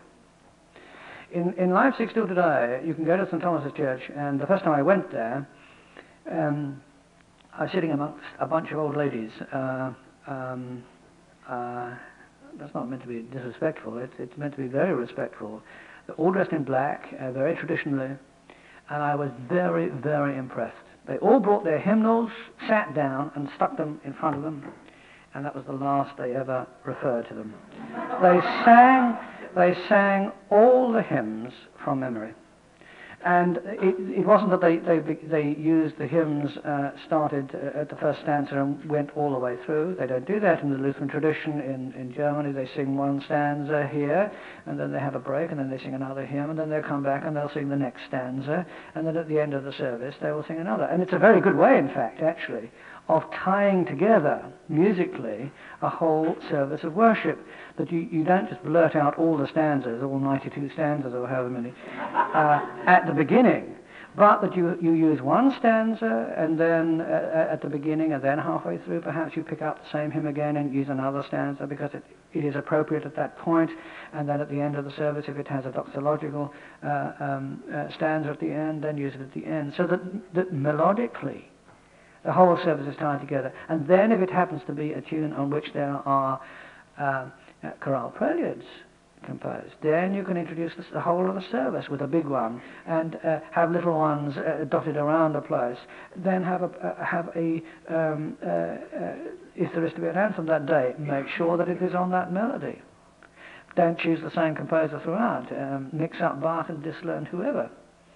In in Leipzig still today, you can go to Saint Thomas's Church, and the first time I went there, um, I was sitting amongst a bunch of old ladies. Uh, um, uh, that's not meant to be disrespectful. It's it's meant to be very respectful. They're all dressed in black, uh, very traditionally. And I was very, very impressed. They all brought their hymnals, sat down, and stuck them in front of them, and that was the last they ever referred to them. They sang, they sang all the hymns from memory. And it, it wasn't that they, they, they used the hymns, uh, started uh, at the first stanza and went all the way through. They don't do that in the Lutheran tradition. In, in Germany, they sing one stanza here, and then they have a break, and then they sing another hymn, and then they'll come back and they'll sing the next stanza, and then at the end of the service, they will sing another. And it's a very good way, in fact, actually, of tying together musically a whole service of worship. That you, you don't just blurt out all the stanzas, all ninety-two stanzas or however many, uh, at the beginning, but that you, you use one stanza and then uh, at the beginning and then halfway through perhaps you pick up the same hymn again and use another stanza because it, it is appropriate at that point, and then at the end of the service, if it has a doxological uh, um, uh, stanza at the end, then use it at the end, so that, that melodically the whole service is tied together. And then if it happens to be a tune on which there are uh, uh, chorale preludes composed, then you can introduce this, the whole of the service with a big one, and uh, have little ones uh, dotted around the place. Then have a uh, have a um, uh, uh, if there is to be an anthem that day, make sure that it is on that melody. Don't choose the same composer throughout. Um, mix up Bach and Dissler and whoever.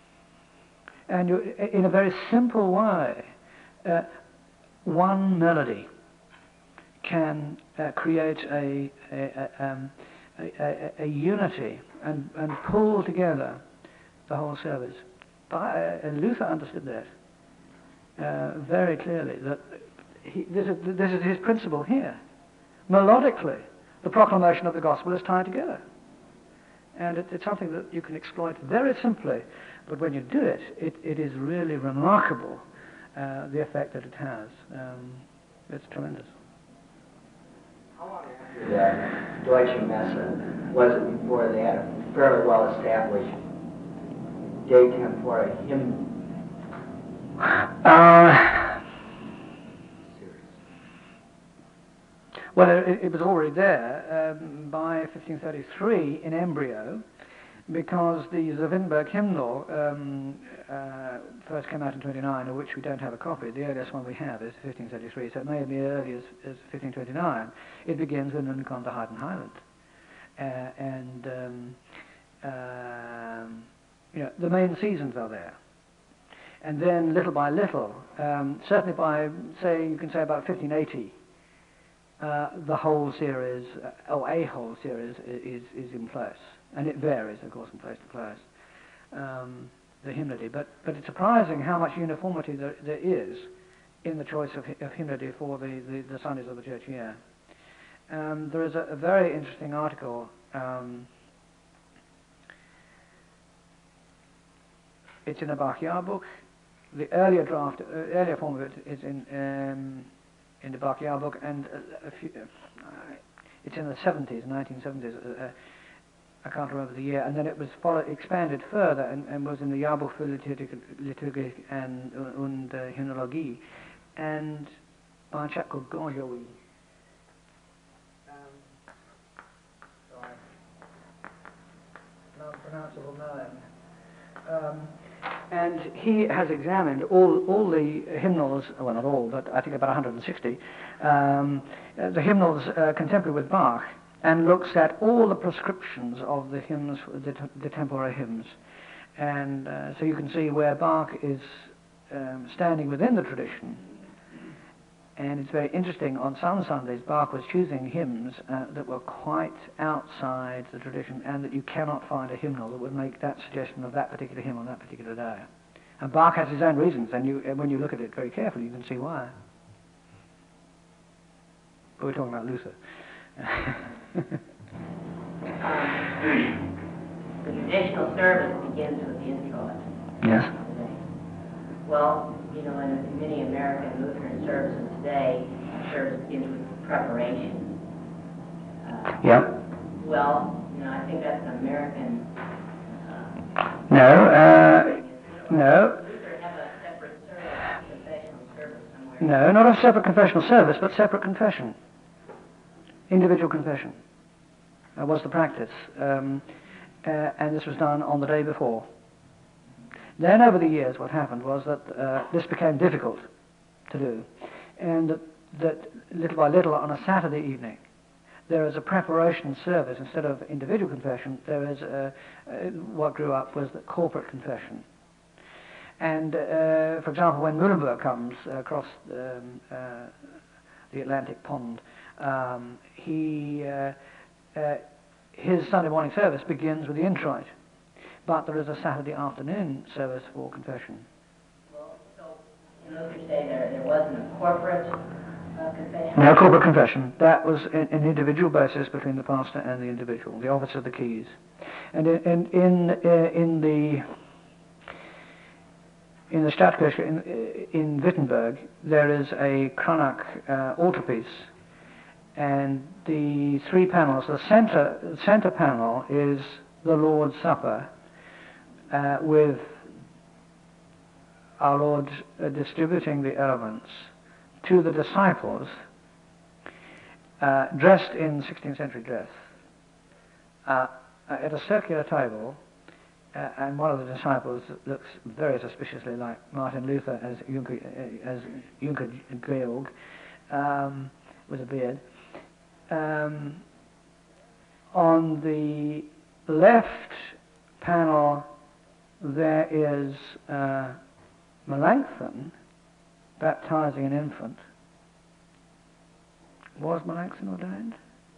And you, in a very simple way, uh, one melody can uh, create a a, a, um, a, a, a unity and, and pull together the whole service. But, uh, and Luther understood that uh, very clearly. That he, this, is, this is his principle here. Melodically, the proclamation of the gospel is tied together, and it, it's something that you can exploit very simply. But when you do it, it, it is really remarkable uh, the effect that it has. Um, it's tremendous. How long after the Deutsche Messe was it before they had a fairly well-established daytime for a hymn? Uh, well, it, it was already there um, by fifteen thirty-three in embryo, because the Wittenberg hymnal um, uh, first came out in twenty-nine, of which we don't have a copy. The earliest one we have is fifteen thirty-three, so it may be as early as, as fifteen twenty-nine. It begins with Nun kommt der Heiden Heiland. Uh, and um, um, you know, the main seasons are there. And then little by little, um, certainly by, say, you can say about fifteen eighty, uh, the whole series, uh, or a whole series, is, is in place. And it varies, of course, from place to place, um, the hymnody. But, but it's surprising how much uniformity there, there is in the choice of, of hymnody for the, the, the Sundays of the church year. Um, there is a, a very interesting article. Um, it's in a Bach Jahrbuch. The earlier draft, uh, earlier form of it is in um, in the Bach Jahrbuch, and uh, a few, uh, it's in the seventies, nineteen seventies. Uh, I can't remember the year, and then it was followed, expanded further, and, and was in the Jahrbuch für Liturgie and und uh, Hymnologie, and by a chap called Gonjoui. Um, sorry, unpronounceable name. Um, And he has examined all, all the hymnals, well not all, but I think about one hundred sixty, um, uh, the hymnals uh, contemporary with Bach, and looks at all the prescriptions of the hymns, the, the tempora hymns. And uh, so you can see where Bach is um, standing within the tradition. And it's very interesting, on some Sundays Bach was choosing hymns uh, that were quite outside the tradition, and that you cannot find a hymnal that would make that suggestion of that particular hymn on that particular day. And Bach has his own reasons, and you, and when you look at it very carefully you can see why. But we're talking about Luther. Um, the traditional service begins with the introit. Yes. Well, you know, in many American Lutheran services today, service begins with preparation. Uh, Yeah. Well, you know, I think that's an American. Uh, No, uh, no. Luther have a separate service, confessional service somewhere. No, not a separate confessional service, but separate confession. Individual confession uh, was the practice. Um, uh, and this was done on the day before. Then over the years what happened was that uh, this became difficult to do. And that, that little by little on a Saturday evening, there is a preparation service. Instead of individual confession, there is a, uh, what grew up was the corporate confession. And uh, for example, when Muhlenberg comes across um, uh, the Atlantic pond, um, he, uh, uh, his Sunday morning service begins with the introit, but there is a Saturday afternoon service for confession. Well, so in Luther say there, there wasn't a corporate uh, confession? No corporate confession. That was an, an individual basis between the pastor and the individual, the office of the keys. And in in in, uh, in the in the Stadtkirche in, in Wittenberg, there is a Cranach uh, altarpiece, and the three panels. The center the center panel is the Lord's Supper, uh, with our Lord uh, distributing the elements to the disciples, uh, dressed in sixteenth century dress, uh, at a circular table. Uh, and one of the disciples looks very suspiciously like Martin Luther as Junker, uh, as Junker Georg, um, with a beard. Um, on the left panel there is uh, Melanchthon baptizing an infant. Was Melanchthon ordained?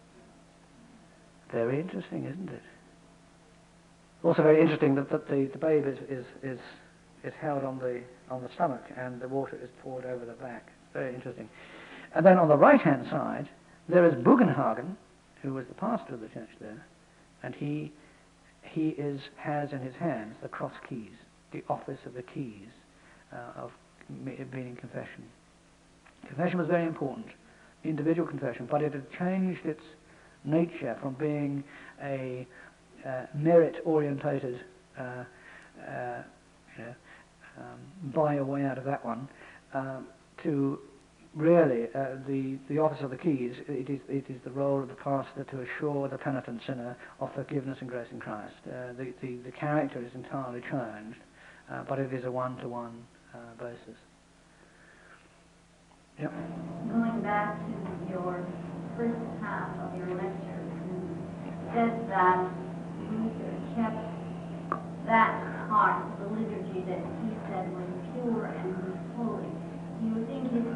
Very interesting, isn't it? Also very interesting that, that the, the babe is, is, is, is held on the, on the stomach and the water is poured over the back. Very interesting. And then on the right-hand side, there is Bugenhagen, who was the pastor of the church there, and he, he is, has in his hands the cross keys, the office of the keys uh, of being in confession. Confession was very important, individual confession, but it had changed its nature from being a Uh, merit-orientated, uh, uh, you know, um, buy your way out of that one, uh, to really uh, the the office of the keys. It is it is the role of the pastor to assure the penitent sinner of forgiveness and grace in Christ. Uh, the, the the character is entirely changed, uh, but it is a one-to-one uh, basis. Yep. Going back to your first half of your lecture, you said that Luther kept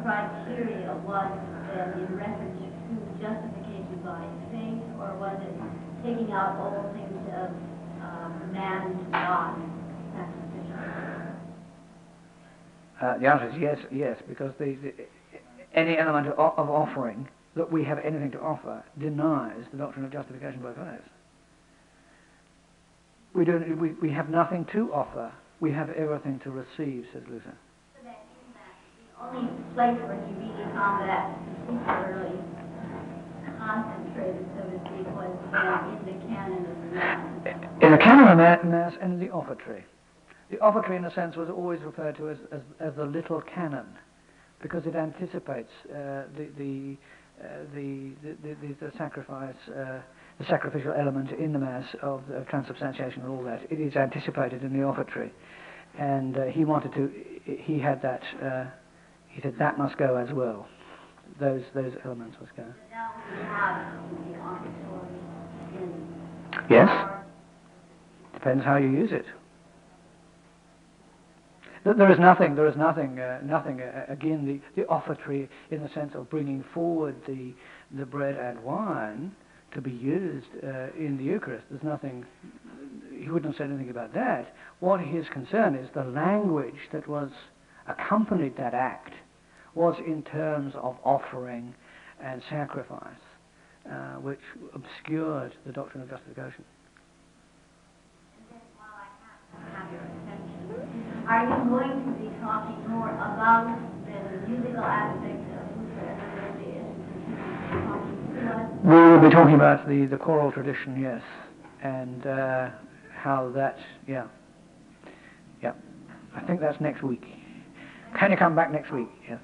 criteria was then in reference to justification by faith, or was it taking out all things of um, man to God? That's sufficient. Uh, the answer is yes, yes, because the, the, any element of, of offering that we have anything to offer denies the doctrine of justification by faith. We don't. We, we have nothing to offer. We have everything to receive, says Luther. So that in that, the only place where he really found that particularly concentrated, so to speak, was in the canon of the Mass. In the canon of the Mass and in the offertory. The offertory, in a sense, was always referred to as, as, as the little canon, because it anticipates uh, the, the, uh, the, the, the, the sacrifice, uh, the sacrificial element in the Mass of, of transubstantiation and all that. It is anticipated in the offertory. And uh, he wanted to, he had that, uh, he said that must go as well. Those, those elements must go. Now we have the offertory in Yes. our- Depends how you use it. There is nothing, there is nothing, uh, nothing, uh, again, the, the offertory in the sense of bringing forward the, the bread and wine to be used uh, in the Eucharist. There's nothing, he wouldn't have said anything about that. What his concern is, the language that was accompanied that act was in terms of offering and sacrifice, uh, which obscured the doctrine of justification. And then while I have have your attention, are you going to be talking more about the musical aspect of Luther and the issues talking to us? We will be talking about the, the choral tradition, yes, and uh, how that, yeah, yeah. I think that's next week. Can you come back next week? Yes.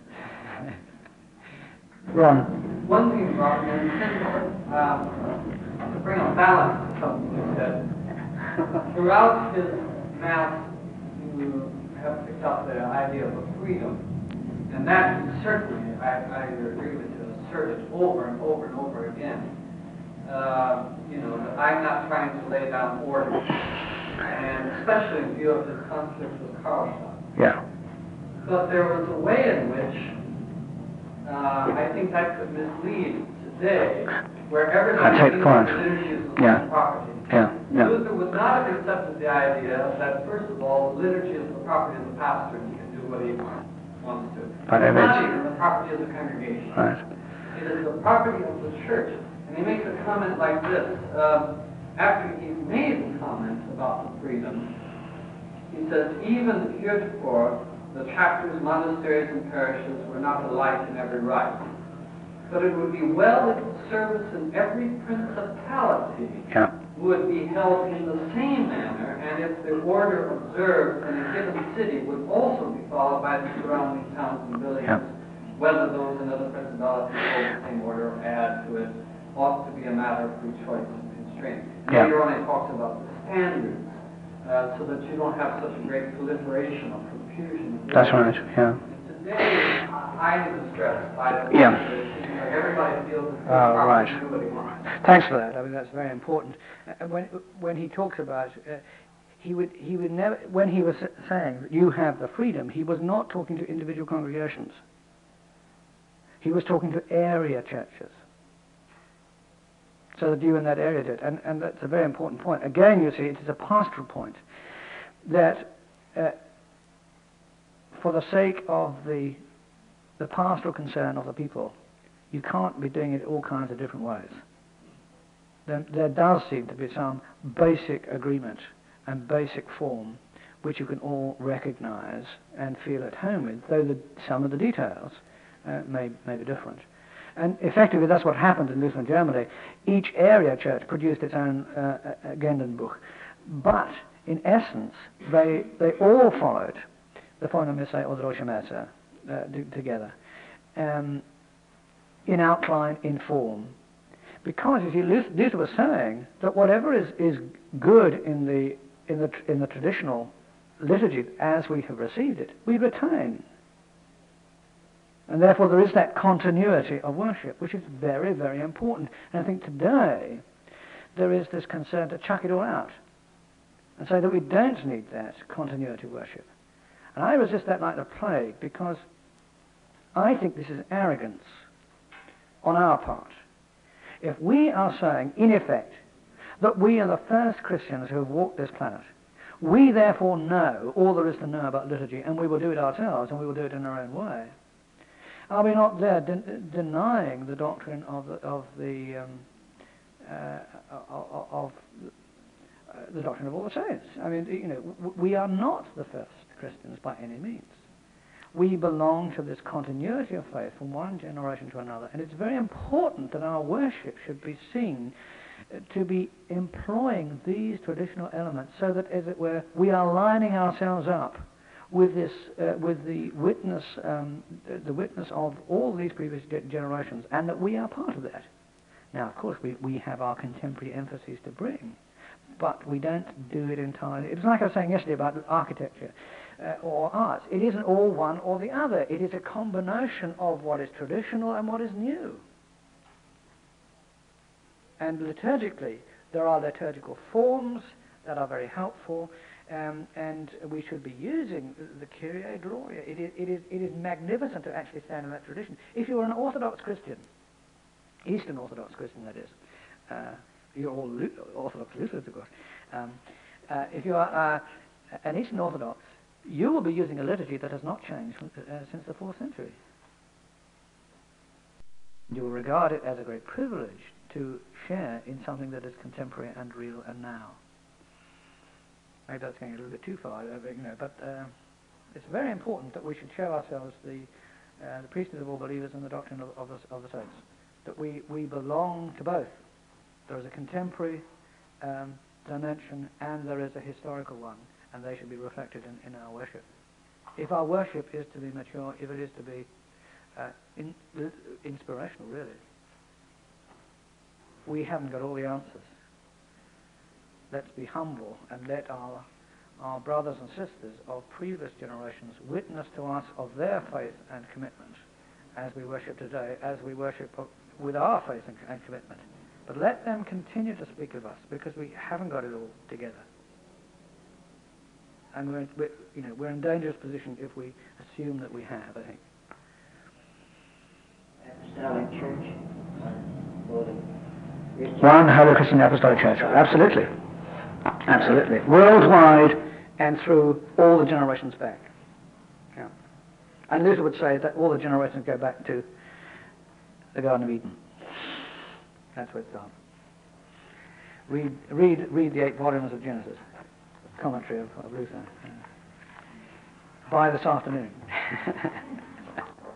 Ron. One thing, Rob, you intend uh, to bring a balance to something you said. Throughout his Mass, you have picked up the idea of freedom. And that certainly, I, I agree with you, asserted over and over and over again. Uh, you know, that I'm not trying to lay down order. And especially in view of his conflict with Karlstadt. Yeah. But there was a way in which uh, I think that could mislead today, where everybody I take thinks point. the liturgy is the Yeah. property. Yeah. Yeah. Luther would not have accepted the idea that, first of all, the liturgy is the property of the pastor and he can do what he wants to. By It's no not means. even the property of the congregation. Right. It is the property of the church. And he makes a comment like this. Um, after he's made the comment about the freedom, he says, even heretofore, the chapters, monasteries, and parishes were not alike in every right. But it would be well if the service in every principality Yeah. would be held in the same manner, and if the order observed in a given city would also be followed by the surrounding towns and villages, Yeah. whether those in other principalities hold the same order or add to it, ought to be a matter of free choice and constraint. And Yeah. later on he talks about the standards, uh, so that you don't have such a great proliferation of confusion. That's right. Yeah. And today, I am distressed by the Yeah. fact that it seems like everybody feels it's Oh, proper right. to do what he wants. Thanks for that. I mean, that's very important. Uh, when when he talks about, uh, he would he would never, when he was saying that you have the freedom, he was not talking to individual congregations. He was talking to area churches. So that you in that area did, and and that's a very important point. Again, you see, it is a pastoral point that, uh, for the sake of the the pastoral concern of the people, you can't be doing it all kinds of different ways. There, there does seem to be some basic agreement and basic form which you can all recognize and feel at home with, though the, some of the details uh, may, may be different. And effectively that's what happened in Lutheran Germany. Each area church produced its own uh, Agendenbuch, but in essence they, they all followed the Forma Missae or the Rosh Messe uh, together, um, in outline, in form. Because, you see, Luther was saying that whatever is, is good in the, in, the, in the traditional liturgy as we have received it, we retain. And therefore there is that continuity of worship, which is very, very important. And I think today there is this concern to chuck it all out and say that we don't need that continuity of worship. And I resist that like the plague, because I think this is arrogance on our part. If we are saying, in effect, that we are the first Christians who have walked this planet, we therefore know all there is to know about liturgy, and we will do it ourselves, and we will do it in our own way, are we not there de- denying the doctrine of the, of the um, uh, of, of uh, the doctrine of all the saints? I mean, you know, w- we are not the first Christians by any means. We belong to this continuity of faith from one generation to another, and it's very important that our worship should be seen to be employing these traditional elements, so that, as it were, we are lining ourselves up with this, uh, with the witness, um, the, the witness of all these previous ge- generations, and that we are part of that. Now, of course, we, we have our contemporary emphases to bring, but we don't do it entirely. It's like I was saying yesterday about architecture uh, or arts. It isn't all one or the other. It is a combination of what is traditional and what is new. And liturgically, there are liturgical forms that are very helpful, um, and we should be using the Kyrie Gloria. It is, it, is, it is magnificent to actually stand in that tradition. If you're an Orthodox Christian, Eastern Orthodox Christian that is, uh, you're all Lu- Orthodox Lutherans, of course. Um, uh, if you are uh, an Eastern Orthodox, you will be using a liturgy that has not changed from, uh, since the fourth century. You will regard it as a great privilege to share in something that is contemporary and real and now. Maybe that's going a little bit too far, uh, you know, but uh, it's very important that we should show ourselves the, uh, the priesthood of all believers and the doctrine of, of, the, of the saints, that we, we belong to both. There is a contemporary um, dimension and there is a historical one, and they should be reflected in, in our worship. If our worship is to be mature, if it is to be uh, in, uh, inspirational, really, we haven't got all the answers. Let's be humble and let our, our brothers and sisters of previous generations witness to us of their faith and commitment as we worship today, as we worship with our faith and, and commitment. But let them continue to speak of us, because we haven't got it all together. And we're, we're, you know, we're in a dangerous position if we assume that we have, I think. Apostolic Church, Holy One Holy Christian Apostolic Church, absolutely. Absolutely. Worldwide and through all the generations back. Yeah. And Luther would say that all the generations go back to the Garden of Eden. That's where it started. Read, read, read the eight volumes of Genesis, commentary of, of Luther. Uh, by this afternoon.